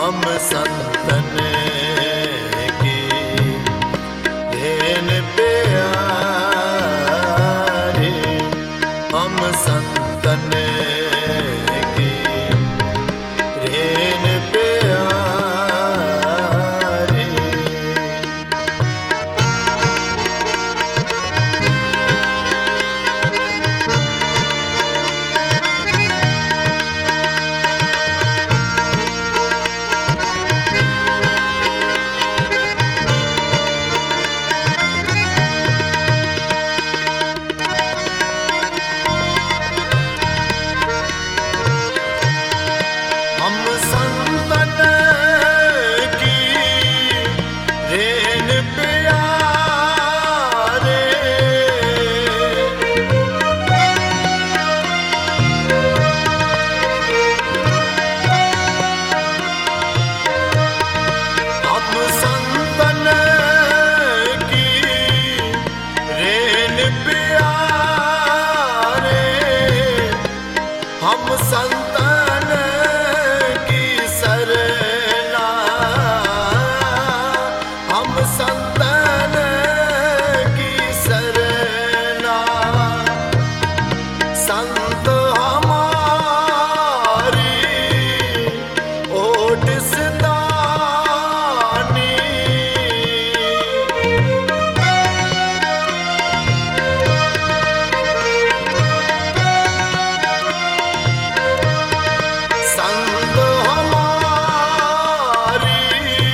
हम संतन की देन प्यारे, हम संतन की देन प्यारे। हम संतन की देन प्यारे, हम संतन की देन प्यारे, हम संतन की सरना, हम संतन की सरना। संत हमारी ओट सितानी, संत हमारी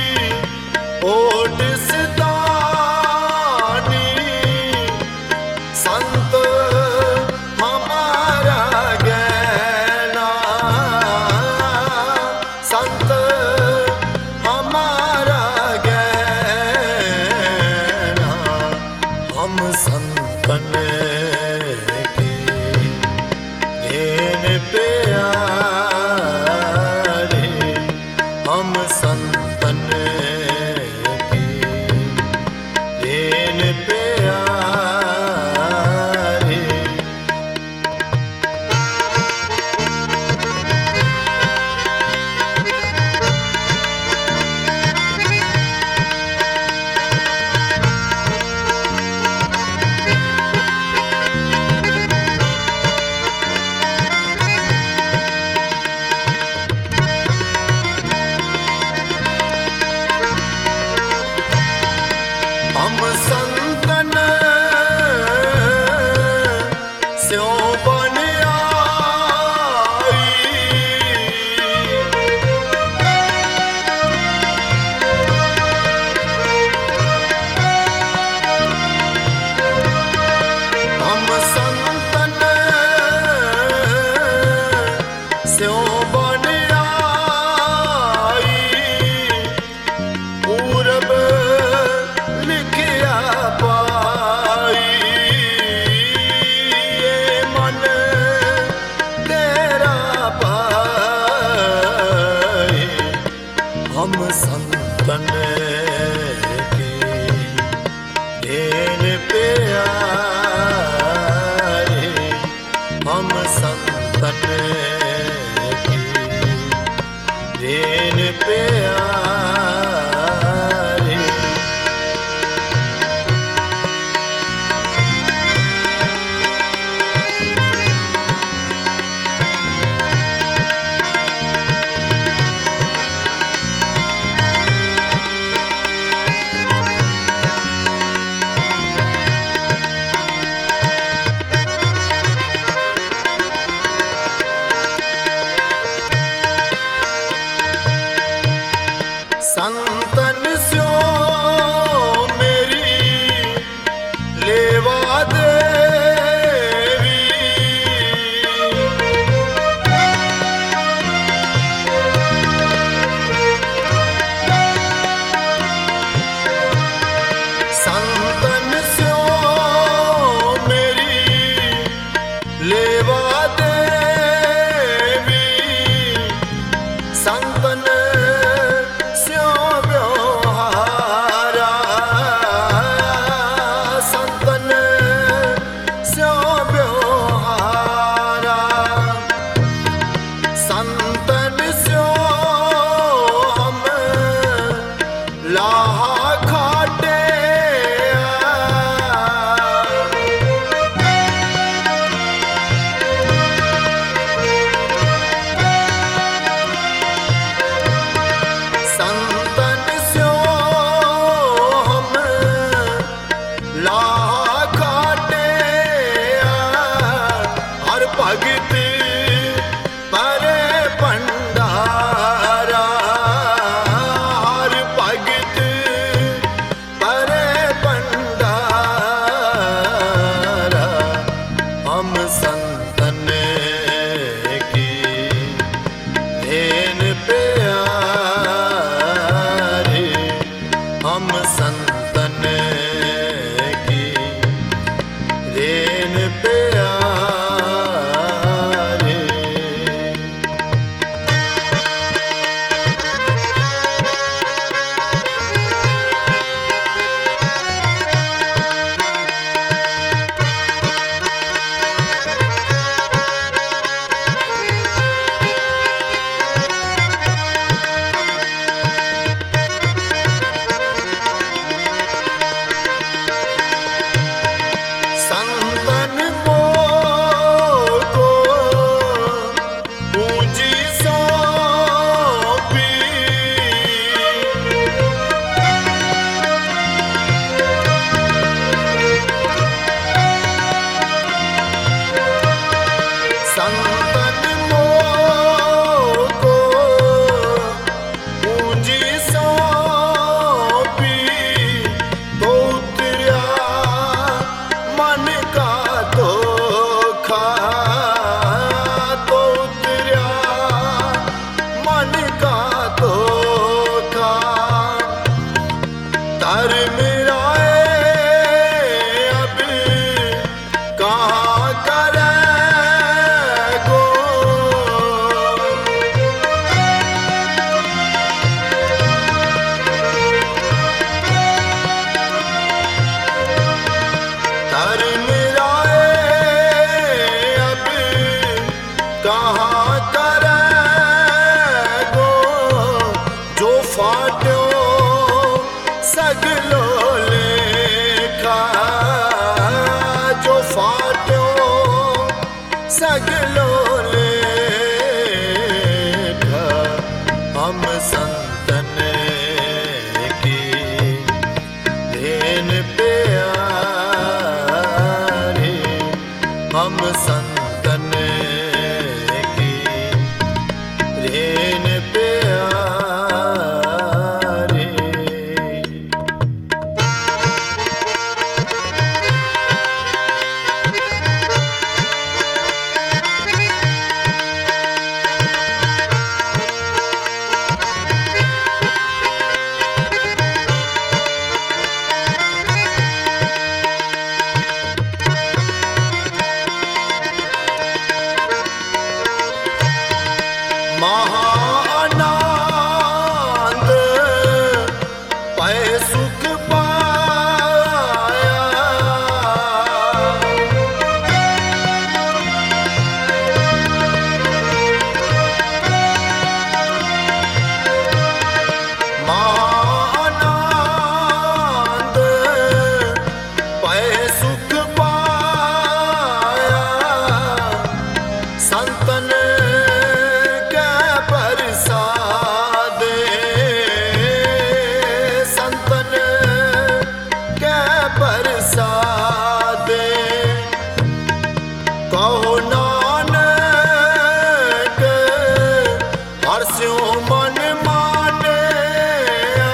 ओट सितानी, संत हमारा गहना, संत हमारा गहना। हम संतन की देन प्यारे, हम संतन की देन प्यारे। हम संतन स्यों बन आई, हम संतन स्यों बन आई। पूरब लिखिया पाई, ये मन तेरा पाए। हम संतन की देन प्यारे, हम संतन की देन प्यारे। संतन स्यों मेरी लेवा देवी, संतन स्यों मेरी लेवा देवी, संतन स्यों ब्यों संतन की देन प्यारे, हम संतन की देन प्यारे। महाआनंद पै सुख पाया, महाआनंद पै सुख पाया, संतन कहो नानक हर स्यों मन मानिया,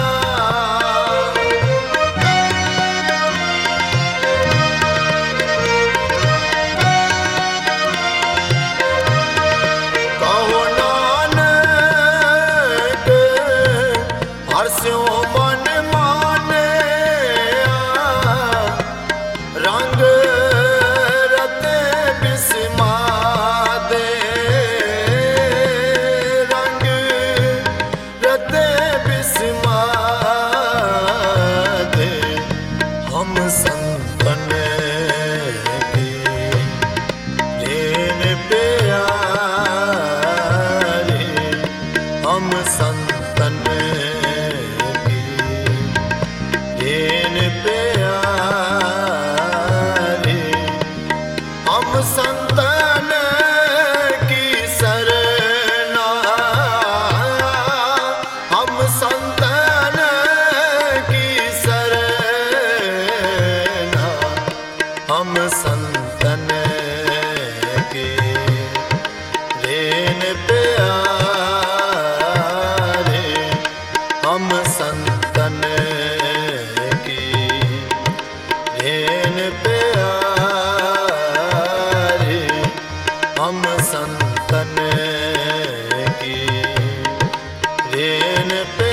कहो नानक हर स्यों मन मानिया, रंग हम संतन की देन प्यारे, हम संतन की देन प्यारे, हम संतन की सरना, हम संतन की सरना, हम संतन के देन प्यारे, हम संतन की देन प्यारे, हम संतन की देन प्यारे।